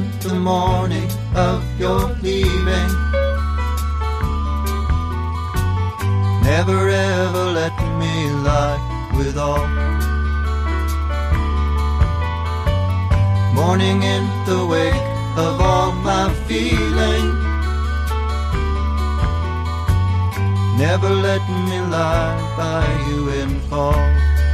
in the morning of your leaving. Never ever let me lie with all. Morning in the wake of all my feeling. Never let me lie by you in fall.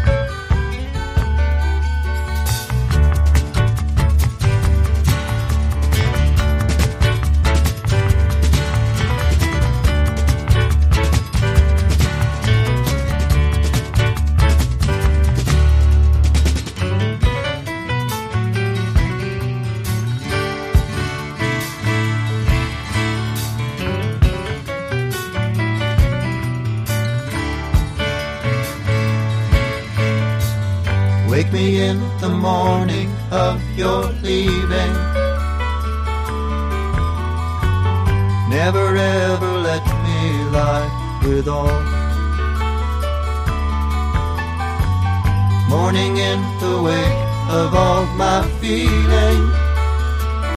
Wake me in the morning of your leaving. Never ever let me lie with all. Morning in the wake of all my feeling.